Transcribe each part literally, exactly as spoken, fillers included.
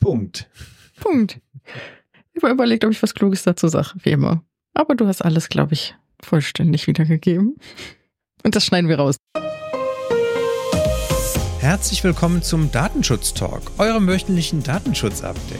Punkt. Punkt. Ich habe überlegt, ob ich was Kluges dazu sage, wie immer. Aber du hast alles, glaube ich, vollständig wiedergegeben. Und das schneiden wir raus. Herzlich willkommen zum Datenschutz-Talk, eurem wöchentlichen Datenschutz-Update.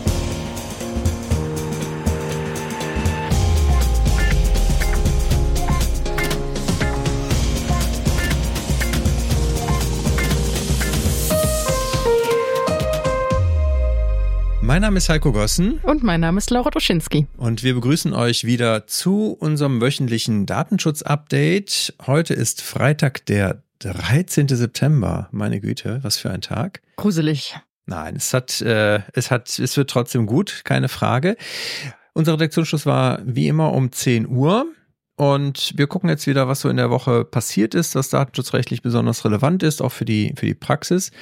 Mein Name ist Heiko Gossen. Und mein Name ist Laura Doschinski. Und wir begrüßen euch wieder zu unserem wöchentlichen Datenschutz-Update. Heute ist Freitag, der dreizehnten September. Meine Güte, was für ein Tag. Gruselig. Nein, es hat, äh, es hat, es wird trotzdem gut, keine Frage. Unser Redaktionsschluss war wie immer um zehn Uhr. Und wir gucken jetzt wieder, was so in der Woche passiert ist, was datenschutzrechtlich besonders relevant ist, auch für die, für die Praxis.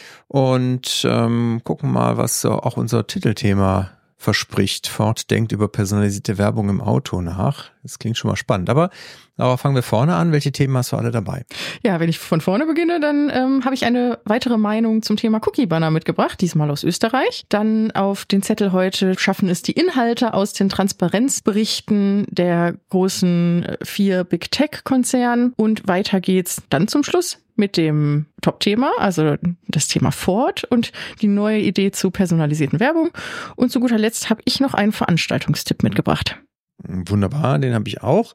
Und ähm, gucken mal, was so auch unser Titelthema verspricht. Ford denkt über personalisierte Werbung im Auto nach. Das klingt schon mal spannend. Aber, aber fangen wir vorne an. Welche Themen hast du alle dabei? Ja, wenn ich von vorne beginne, dann ähm, habe ich eine weitere Meinung zum Thema Cookie-Banner mitgebracht, diesmal aus Österreich. Dann auf den Zettel heute schaffen es die Inhalte aus den Transparenzberichten der großen vier Big Tech-Konzernen. Und weiter geht's dann zum Schluss mit dem Top-Thema, also das Thema Ford und die neue Idee zu personalisierten Werbung. Und zu guter Letzt habe ich noch einen Veranstaltungstipp mitgebracht. Wunderbar, den habe ich auch.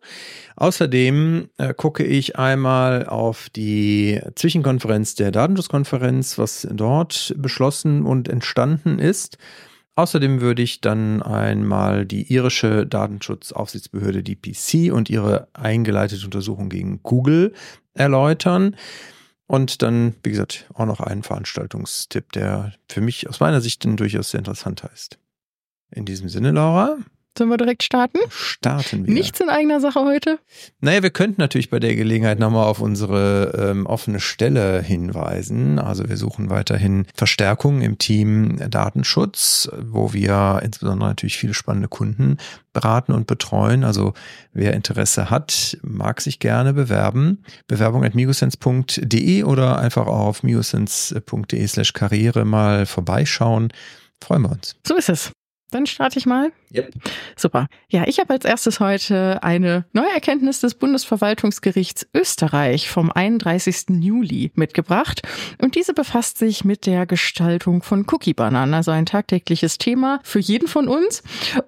Außerdem äh, gucke ich einmal auf die Zwischenkonferenz der Datenschutzkonferenz, was dort beschlossen und entstanden ist. Außerdem würde ich dann einmal die irische Datenschutzaufsichtsbehörde D P C und ihre eingeleitete Untersuchung gegen Google erläutern. Und dann, wie gesagt, auch noch einen Veranstaltungstipp, der für mich aus meiner Sicht dann durchaus sehr interessanter ist. In diesem Sinne, Laura. Sollen wir direkt starten? Starten wir. Nichts in eigener Sache heute? Naja, wir könnten natürlich bei der Gelegenheit nochmal auf unsere ähm, offene Stelle hinweisen. Also wir suchen weiterhin Verstärkung im Team Datenschutz, wo wir insbesondere natürlich viele spannende Kunden beraten und betreuen. Also wer Interesse hat, mag sich gerne bewerben. Bewerbung at migosense punkt de oder einfach auf migosense punkt de slash karriere mal vorbeischauen. Freuen wir uns. So ist es. Dann starte ich mal. Yep. Super. Ja, ich habe als erstes heute eine neue Erkenntnis des Bundesverwaltungsgerichts Österreich vom einunddreißigsten Juli mitgebracht. Und diese befasst sich mit der Gestaltung von Cookie-Bannern, also ein tagtägliches Thema für jeden von uns.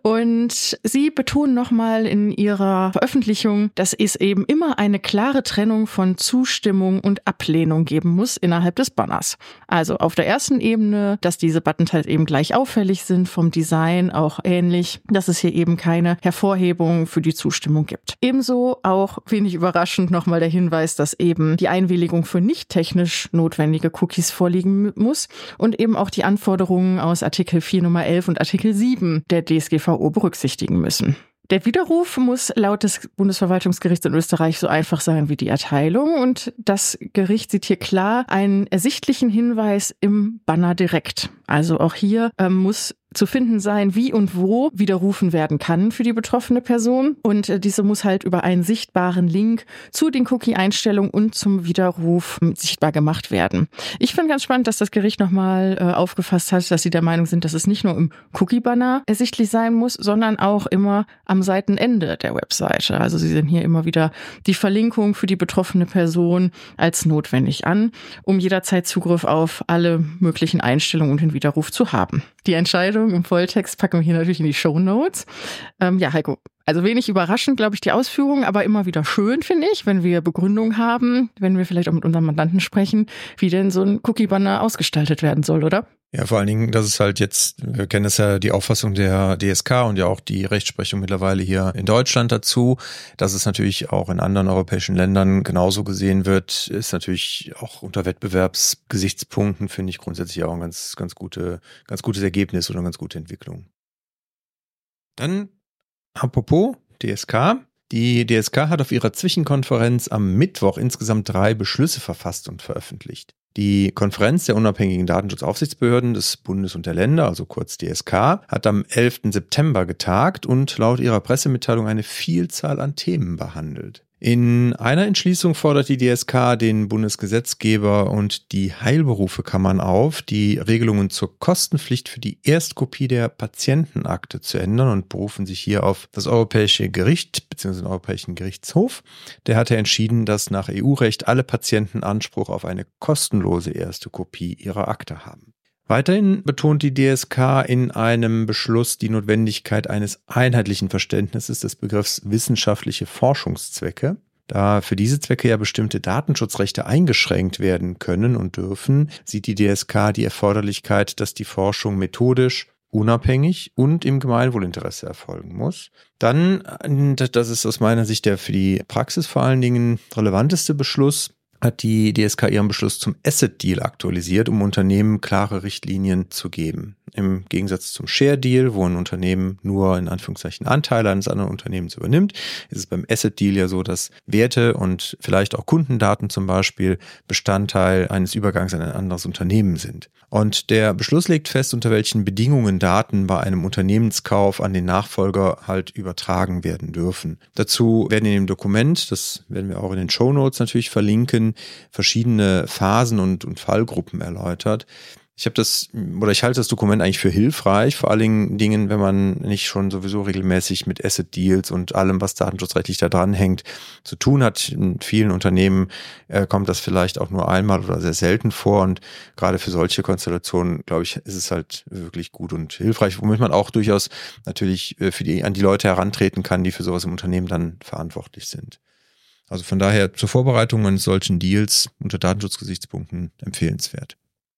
Und sie betonen nochmal in ihrer Veröffentlichung, dass es eben immer eine klare Trennung von Zustimmung und Ablehnung geben muss innerhalb des Banners. Also auf der ersten Ebene, dass diese Buttons halt eben gleich auffällig sind, vom Design auch ähnlich, dass es hier eben keine Hervorhebung für die Zustimmung gibt. Ebenso auch wenig überraschend nochmal der Hinweis, dass eben die Einwilligung für nicht technisch notwendige Cookies vorliegen muss und eben auch die Anforderungen aus Artikel vier Nummer elf und Artikel sieben der D S G V O berücksichtigen müssen. Der Widerruf muss laut des Bundesverwaltungsgerichts in Österreich so einfach sein wie die Erteilung und das Gericht sieht hier klar einen ersichtlichen Hinweis im Banner direkt. Also auch hier ähm, muss zu finden sein, wie und wo widerrufen werden kann für die betroffene Person. Und äh, diese muss halt über einen sichtbaren Link zu den Cookie-Einstellungen und zum Widerruf äh, sichtbar gemacht werden. Ich finde ganz spannend, dass das Gericht nochmal äh, aufgefasst hat, dass sie der Meinung sind, dass es nicht nur im Cookie-Banner ersichtlich sein muss, sondern auch immer am Seitenende der Webseite. Also sie sehen hier immer wieder die Verlinkung für die betroffene Person als notwendig an, um jederzeit Zugriff auf alle möglichen Einstellungen und den Widerruf zu haben. Die Entscheidung im Volltext packen wir hier natürlich in die Shownotes. Ähm, ja, Heiko, also wenig überraschend, glaube ich, die Ausführungen, aber immer wieder schön, finde ich, wenn wir Begründung haben, wenn wir vielleicht auch mit unserem Mandanten sprechen, wie denn so ein Cookie-Banner ausgestaltet werden soll, oder? Ja, vor allen Dingen, das ist halt jetzt, wir kennen das ja, die Auffassung der D S K und ja auch die Rechtsprechung mittlerweile hier in Deutschland dazu, dass es natürlich auch in anderen europäischen Ländern genauso gesehen wird, ist natürlich auch unter Wettbewerbsgesichtspunkten, finde ich grundsätzlich auch ein ganz, ganz gute, ganz gutes Ergebnis oder eine ganz gute Entwicklung. Dann, apropos D S K. Die D S K hat auf ihrer Zwischenkonferenz am Mittwoch insgesamt drei Beschlüsse verfasst und veröffentlicht. Die Konferenz der unabhängigen Datenschutzaufsichtsbehörden des Bundes und der Länder, also kurz D S K, hat am elften September getagt und laut ihrer Pressemitteilung eine Vielzahl an Themen behandelt. In einer Entschließung fordert die D S K den Bundesgesetzgeber und die Heilberufekammern auf, die Regelungen zur Kostenpflicht für die Erstkopie der Patientenakte zu ändern und berufen sich hier auf das Europäische Gericht bzw. den Europäischen Gerichtshof. Der hatte entschieden, dass nach E U-Recht alle Patienten Anspruch auf eine kostenlose erste Kopie ihrer Akte haben. Weiterhin betont die D S K in einem Beschluss die Notwendigkeit eines einheitlichen Verständnisses des Begriffs wissenschaftliche Forschungszwecke. Da für diese Zwecke ja bestimmte Datenschutzrechte eingeschränkt werden können und dürfen, sieht die D S K die Erforderlichkeit, dass die Forschung methodisch, unabhängig und im Gemeinwohlinteresse erfolgen muss. Dann, das ist aus meiner Sicht der für die Praxis vor allen Dingen relevanteste Beschluss, hat die D S K ihren Beschluss zum Asset Deal aktualisiert, um Unternehmen klare Richtlinien zu geben. Im Gegensatz zum Share Deal, wo ein Unternehmen nur in Anführungszeichen Anteile eines anderen Unternehmens übernimmt, ist es beim Asset Deal ja so, dass Werte und vielleicht auch Kundendaten zum Beispiel Bestandteil eines Übergangs in ein anderes Unternehmen sind. Und der Beschluss legt fest, unter welchen Bedingungen Daten bei einem Unternehmenskauf an den Nachfolger halt übertragen werden dürfen. Dazu werden in dem Dokument, das werden wir auch in den Shownotes natürlich verlinken, verschiedene Phasen und, und Fallgruppen erläutert. Ich habe das, oder ich halte das Dokument eigentlich für hilfreich, vor allen Dingen, wenn man nicht schon sowieso regelmäßig mit Asset Deals und allem, was datenschutzrechtlich da dran hängt, zu tun hat. In vielen Unternehmen äh, kommt das vielleicht auch nur einmal oder sehr selten vor und gerade für solche Konstellationen, glaube ich, ist es halt wirklich gut und hilfreich, womit man auch durchaus natürlich äh, für die, an die Leute herantreten kann, die für sowas im Unternehmen dann verantwortlich sind. Also von daher zur Vorbereitung eines solchen Deals unter Datenschutzgesichtspunkten empfehlenswert.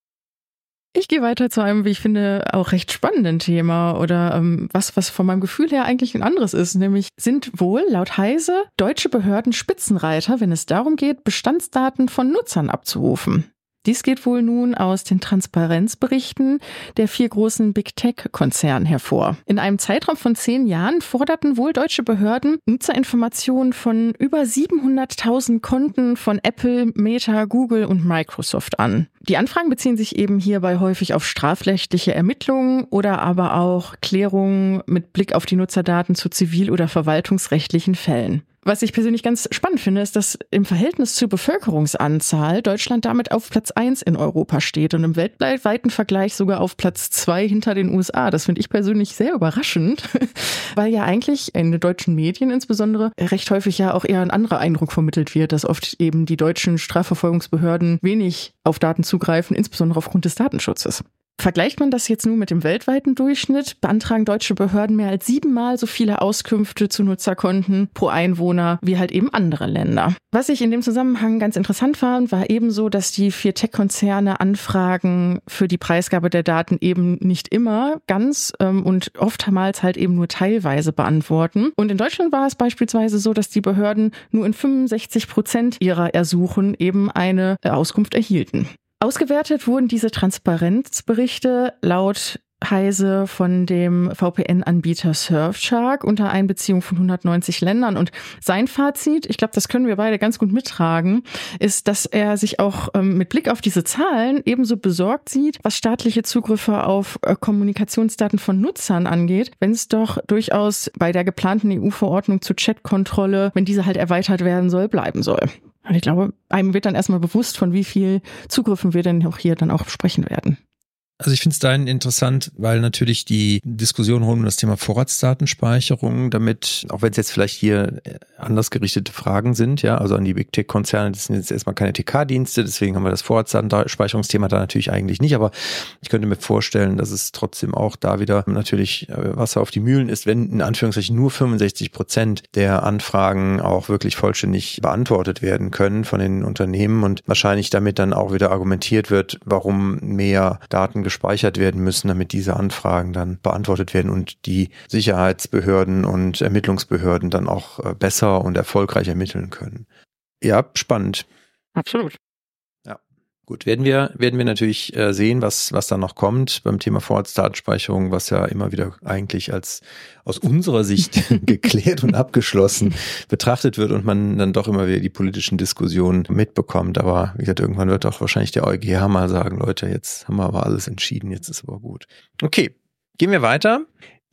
Ich gehe weiter zu einem, wie ich finde, auch recht spannenden Thema oder ähm, was, was von meinem Gefühl her eigentlich ein anderes ist. Nämlich sind wohl laut Heise deutsche Behörden Spitzenreiter, wenn es darum geht, Bestandsdaten von Nutzern abzurufen. Dies geht wohl nun aus den Transparenzberichten der vier großen Big-Tech-Konzerne hervor. In einem Zeitraum von zehn Jahren forderten wohl deutsche Behörden Nutzerinformationen von über siebenhunderttausend Konten von Apple, Meta, Google und Microsoft an. Die Anfragen beziehen sich eben hierbei häufig auf strafrechtliche Ermittlungen oder aber auch Klärungen mit Blick auf die Nutzerdaten zu zivil- oder verwaltungsrechtlichen Fällen. Was ich persönlich ganz spannend finde, ist, dass im Verhältnis zur Bevölkerungsanzahl Deutschland damit auf Platz eins in Europa steht und im weltweiten Vergleich sogar auf Platz zwei hinter den U S A. Das finde ich persönlich sehr überraschend, weil ja eigentlich in den deutschen Medien insbesondere recht häufig ja auch eher ein anderer Eindruck vermittelt wird, dass oft eben die deutschen Strafverfolgungsbehörden wenig auf Daten zugreifen, insbesondere aufgrund des Datenschutzes. Vergleicht man das jetzt nun mit dem weltweiten Durchschnitt, beantragen deutsche Behörden mehr als siebenmal so viele Auskünfte zu Nutzerkonten pro Einwohner wie halt eben andere Länder. Was ich in dem Zusammenhang ganz interessant fand, war ebenso, dass die vier Tech-Konzerne Anfragen für die Preisgabe der Daten eben nicht immer ganz ähm, und oftmals halt eben nur teilweise beantworten. Und in Deutschland war es beispielsweise so, dass die Behörden nur in fünfundsechzig Prozent ihrer Ersuchen eben eine Auskunft erhielten. Ausgewertet wurden diese Transparenzberichte laut Heise von dem V P N-Anbieter Surfshark unter Einbeziehung von hundertneunzig Ländern. Und sein Fazit, ich glaube, das können wir beide ganz gut mittragen, ist, dass er sich auch ähm, mit Blick auf diese Zahlen ebenso besorgt sieht, was staatliche Zugriffe auf äh, Kommunikationsdaten von Nutzern angeht, wenn es doch durchaus bei der geplanten E U-Verordnung zur Chatkontrolle, wenn diese halt erweitert werden soll, bleiben soll. Und ich glaube, einem wird dann erstmal bewusst, von wie viel Zugriffen wir denn auch hier dann auch sprechen werden. Also ich finde es dahin interessant, weil natürlich die Diskussion rund um das Thema Vorratsdatenspeicherung, damit, auch wenn es jetzt vielleicht hier anders gerichtete Fragen sind, ja, also an die Big Tech-Konzerne, das sind jetzt erstmal keine T K-Dienste, deswegen haben wir das Vorratsdatenspeicherungsthema da natürlich eigentlich nicht, aber ich könnte mir vorstellen, dass es trotzdem auch da wieder natürlich Wasser auf die Mühlen ist, wenn in Anführungszeichen nur fünfundsechzig Prozent der Anfragen auch wirklich vollständig beantwortet werden können von den Unternehmen und wahrscheinlich damit dann auch wieder argumentiert wird, warum mehr Daten gespeichert werden müssen, damit diese Anfragen dann beantwortet werden und die Sicherheitsbehörden und Ermittlungsbehörden dann auch besser und erfolgreich ermitteln können. Ja, spannend. Absolut. Ja, gut. Werden wir, werden wir natürlich äh, sehen, was, was da noch kommt beim Thema Vorratsdatenspeicherung, was ja immer wieder eigentlich als aus unserer Sicht geklärt und abgeschlossen betrachtet wird und man dann doch immer wieder die politischen Diskussionen mitbekommt. Aber wie gesagt, irgendwann wird auch wahrscheinlich der EuGH mal sagen, Leute, jetzt haben wir aber alles entschieden, jetzt ist aber gut. Okay, gehen wir weiter.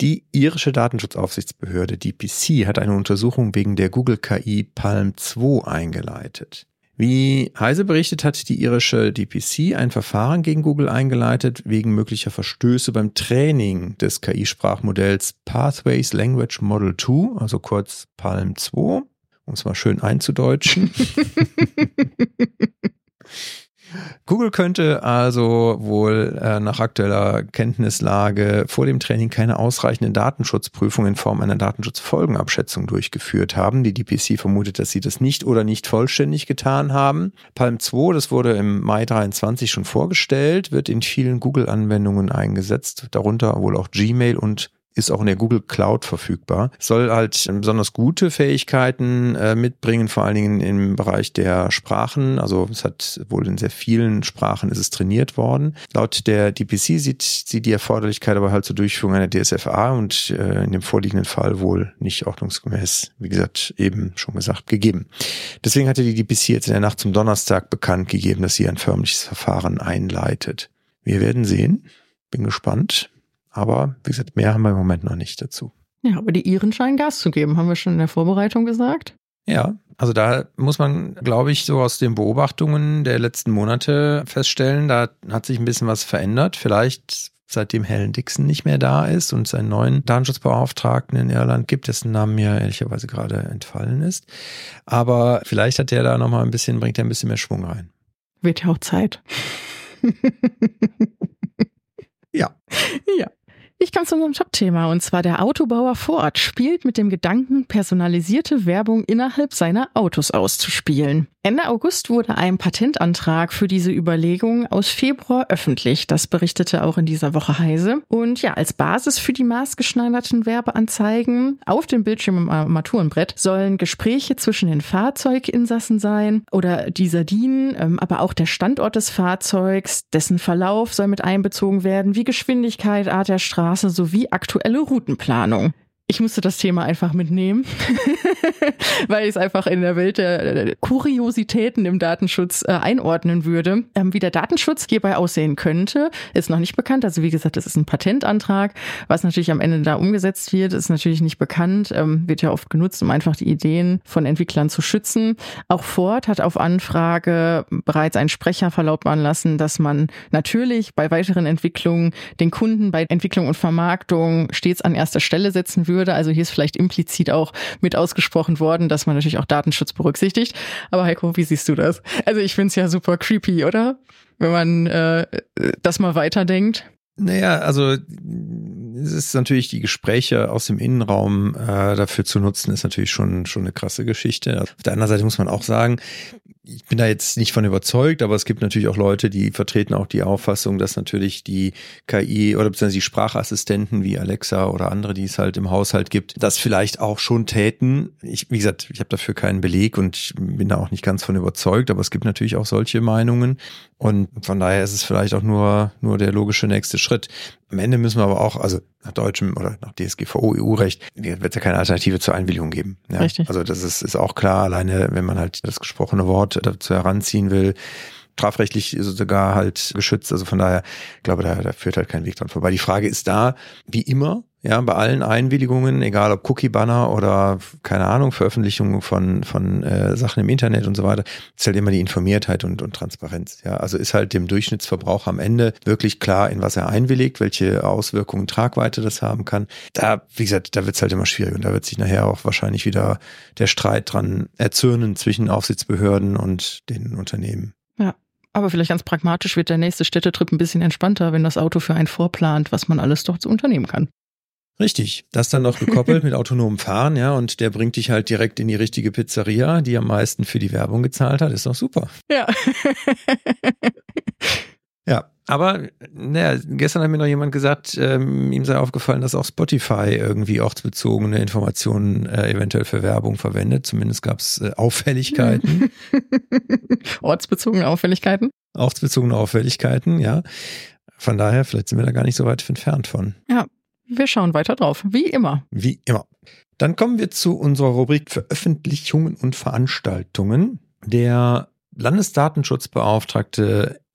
Die irische Datenschutzaufsichtsbehörde D P C hat eine Untersuchung wegen der Google-K I Palm zwei eingeleitet. Wie Heise berichtet, hat die irische D P C ein Verfahren gegen Google eingeleitet wegen möglicher Verstöße beim Training des K I-Sprachmodells Pathways Language Model zwei, also kurz Palm zwei, um es mal schön einzudeutschen. Google könnte also wohl äh, nach aktueller Kenntnislage vor dem Training keine ausreichenden Datenschutzprüfungen in Form einer Datenschutzfolgenabschätzung durchgeführt haben. Die D P C vermutet, dass sie das nicht oder nicht vollständig getan haben. Palm zwei, das wurde im Mai dreiundzwanzig schon vorgestellt, wird in vielen Google-Anwendungen eingesetzt, darunter wohl auch Gmail und ist auch in der Google Cloud verfügbar. Soll halt besonders gute Fähigkeiten äh, mitbringen, vor allen Dingen im Bereich der Sprachen. Also es hat wohl in sehr vielen Sprachen ist es trainiert worden. Laut der D P C sieht sie die Erforderlichkeit aber halt zur Durchführung einer D S F A und äh, in dem vorliegenden Fall wohl nicht ordnungsgemäß, wie gesagt, eben schon gesagt, gegeben. Deswegen hatte die D P C jetzt in der Nacht zum Donnerstag bekannt gegeben, dass sie ein förmliches Verfahren einleitet. Wir werden sehen. Bin gespannt. Aber wie gesagt, mehr haben wir im Moment noch nicht dazu. Ja, aber die Iren scheinen Gas zu geben, haben wir schon in der Vorbereitung gesagt. Ja, also da muss man, glaube ich, so aus den Beobachtungen der letzten Monate feststellen, da hat sich ein bisschen was verändert. Vielleicht seitdem Helen Dixon nicht mehr da ist und es einen neuen Datenschutzbeauftragten in Irland gibt, dessen Namen mir ehrlicherweise gerade entfallen ist. Aber vielleicht hat der da nochmal ein bisschen, bringt er ein bisschen mehr Schwung rein. Wird ja auch Zeit. Ja. Ja. Ich komme zu unserem Top-Thema, und zwar der Autobauer Ford spielt mit dem Gedanken, personalisierte Werbung innerhalb seiner Autos auszuspielen. Ende August wurde ein Patentantrag für diese Überlegung aus Februar öffentlich. Das berichtete auch in dieser Woche Heise. Und ja, als Basis für die maßgeschneiderten Werbeanzeigen auf dem Bildschirm im Armaturenbrett sollen Gespräche zwischen den Fahrzeuginsassen sein oder dieser dienen, aber auch der Standort des Fahrzeugs, dessen Verlauf soll mit einbezogen werden, wie Geschwindigkeit, Art der Straße sowie aktuelle Routenplanung. Ich musste das Thema einfach mitnehmen, weil ich es einfach in der Welt der Kuriositäten im Datenschutz äh, einordnen würde. Ähm, wie der Datenschutz hierbei aussehen könnte, ist noch nicht bekannt. Also wie gesagt, das ist ein Patentantrag. Was natürlich am Ende da umgesetzt wird, ist natürlich nicht bekannt. Ähm, wird ja oft genutzt, um einfach die Ideen von Entwicklern zu schützen. Auch Ford hat auf Anfrage bereits einen Sprecher verlautbaren lassen, dass man natürlich bei weiteren Entwicklungen den Kunden bei Entwicklung und Vermarktung stets an erster Stelle setzen würde. Also hier ist vielleicht implizit auch mit ausgesprochen worden, dass man natürlich auch Datenschutz berücksichtigt. Aber Heiko, wie siehst du das? Also ich finde es ja super creepy, oder? Wenn man äh, das mal weiterdenkt. Naja, also es ist natürlich, die Gespräche aus dem Innenraum äh, dafür zu nutzen, ist natürlich schon schon eine krasse Geschichte. Auf der anderen Seite muss man auch sagen, ich bin da jetzt nicht von überzeugt, aber es gibt natürlich auch Leute, die vertreten auch die Auffassung, dass natürlich die K I oder beziehungsweise die Sprachassistenten wie Alexa oder andere, die es halt im Haushalt gibt, das vielleicht auch schon täten. Ich, wie gesagt, ich habe dafür keinen Beleg und ich bin da auch nicht ganz von überzeugt, aber es gibt natürlich auch solche Meinungen und von daher ist es vielleicht auch nur nur der logische nächste Schritt. Am Ende müssen wir aber auch, also nach deutschem oder nach D S G V O, E U-Recht, wird es ja keine Alternative zur Einwilligung geben. Ja? Richtig. Also das ist, ist auch klar, alleine wenn man halt das gesprochene Wort dazu heranziehen will, strafrechtlich sogar halt geschützt. Also von daher, ich glaube, da, da führt halt kein Weg dran vorbei. Die Frage ist da, wie immer, ja, bei allen Einwilligungen, egal ob Cookie-Banner oder, keine Ahnung, Veröffentlichung von von äh, Sachen im Internet und so weiter, ist halt immer die Informiertheit und, und Transparenz. Ja, also ist halt dem Durchschnittsverbraucher am Ende wirklich klar, in was er einwilligt, welche Auswirkungen, Tragweite das haben kann. Da, wie gesagt, da wird's halt immer schwierig und da wird sich nachher auch wahrscheinlich wieder der Streit dran erzürnen zwischen Aufsichtsbehörden und den Unternehmen. Ja. Aber vielleicht ganz pragmatisch wird der nächste Städtetrip ein bisschen entspannter, wenn das Auto für einen vorplant, was man alles doch zu unternehmen kann. Richtig, das dann noch gekoppelt mit autonomem Fahren, ja, und der bringt dich halt direkt in die richtige Pizzeria, die am meisten für die Werbung gezahlt hat, ist doch super. Ja. Ja, aber naja, gestern hat mir noch jemand gesagt, ähm, ihm sei aufgefallen, dass auch Spotify irgendwie ortsbezogene Informationen äh, eventuell für Werbung verwendet. Zumindest gab es äh, Auffälligkeiten. Ortsbezogene Auffälligkeiten? Ortsbezogene Auffälligkeiten, ja. Von daher, vielleicht sind wir da gar nicht so weit entfernt von. Ja. Wir schauen weiter drauf, wie immer. Wie immer. Dann kommen wir zu unserer Rubrik Veröffentlichungen und Veranstaltungen. Der Landesdatenschutzbeauftragte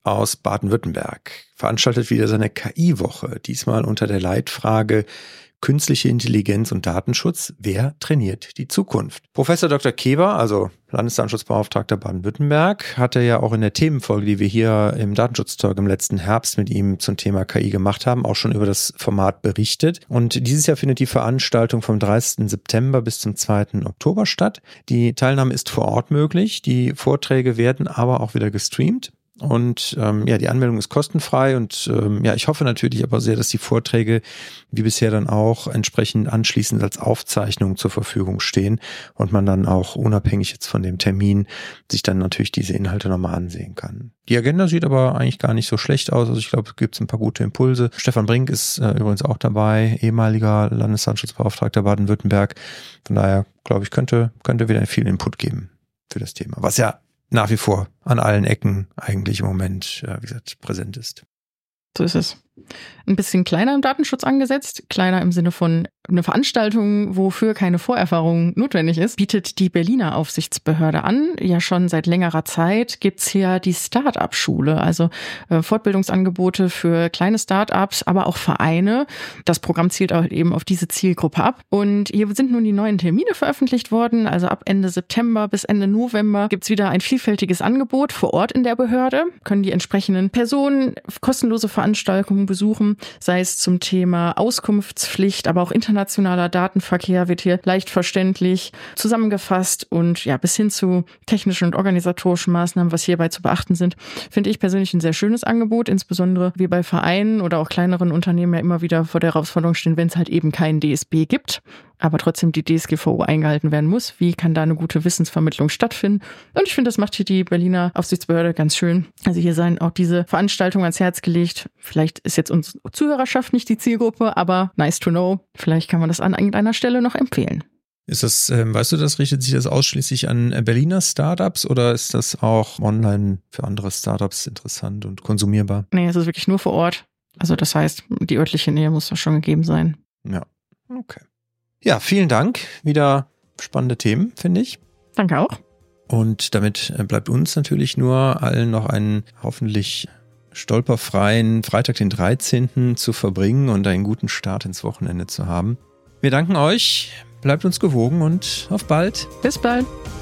aus Baden-Württemberg veranstaltet wieder seine K I-Woche, diesmal unter der Leitfrage Künstliche Intelligenz und Datenschutz. Wer trainiert die Zukunft? Professor Doktor Keber, also Landesdatenschutzbeauftragter Baden-Württemberg, hatte ja auch in der Themenfolge, die wir hier im Datenschutztalk im letzten Herbst mit ihm zum Thema K I gemacht haben, auch schon über das Format berichtet. Und dieses Jahr findet die Veranstaltung vom dreißigsten September bis zum zweiten Oktober statt. Die Teilnahme ist vor Ort möglich. Die Vorträge werden aber auch wieder gestreamt. Und ähm, ja, die Anmeldung ist kostenfrei und ähm, ja, ich hoffe natürlich aber sehr, dass die Vorträge wie bisher dann auch entsprechend anschließend als Aufzeichnung zur Verfügung stehen und man dann auch unabhängig jetzt von dem Termin sich dann natürlich diese Inhalte nochmal ansehen kann. Die Agenda sieht aber eigentlich gar nicht so schlecht aus, also ich glaube, es gibt ein paar gute Impulse. Stefan Brink ist äh, übrigens auch dabei, ehemaliger Landesdatenschutzbeauftragter Baden-Württemberg. Von daher, glaube ich, könnte könnte wieder viel Input geben für das Thema, was ja nach wie vor an allen Ecken eigentlich im Moment, wie gesagt, präsent ist. So ist es. Ein bisschen kleiner im Datenschutz angesetzt, kleiner im Sinne von eine Veranstaltung, wofür keine Vorerfahrung notwendig ist, bietet die Berliner Aufsichtsbehörde an. Ja, schon seit längerer Zeit gibt's hier die Start-up-Schule, also äh, Fortbildungsangebote für kleine Start-ups, aber auch Vereine. Das Programm zielt auch eben auf diese Zielgruppe ab. Und hier sind nun die neuen Termine veröffentlicht worden. Also ab Ende September bis Ende November gibt's wieder ein vielfältiges Angebot vor Ort in der Behörde. Können die entsprechenden Personen kostenlose Veranstaltungen besuchen, sei es zum Thema Auskunftspflicht, aber auch internationaler Datenverkehr wird hier leicht verständlich zusammengefasst und ja, bis hin zu technischen und organisatorischen Maßnahmen, was hierbei zu beachten sind, finde ich persönlich ein sehr schönes Angebot, insbesondere wie bei Vereinen oder auch kleineren Unternehmen ja immer wieder vor der Herausforderung stehen, wenn es halt eben keinen D S B gibt, aber trotzdem die D S G V O eingehalten werden muss. Wie kann da eine gute Wissensvermittlung stattfinden? Und ich finde, das macht hier die Berliner Aufsichtsbehörde ganz schön. Also hier seien auch diese Veranstaltungen ans Herz gelegt. Vielleicht ist jetzt unsere Zuhörerschaft nicht die Zielgruppe, aber nice to know. Vielleicht kann man das an irgendeiner Stelle noch empfehlen. Ist das, ähm, weißt du, das richtet sich das ausschließlich an Berliner Startups oder ist das auch online für andere Startups interessant und konsumierbar? Nee, es ist wirklich nur vor Ort. Also das heißt, die örtliche Nähe muss da schon gegeben sein. Ja, okay. Ja, vielen Dank. Wieder spannende Themen, finde ich. Danke auch. Und damit bleibt uns natürlich nur allen noch einen hoffentlich stolperfreien Freitag, den dreizehnten zu verbringen und einen guten Start ins Wochenende zu haben. Wir danken euch, bleibt uns gewogen und auf bald. Bis bald.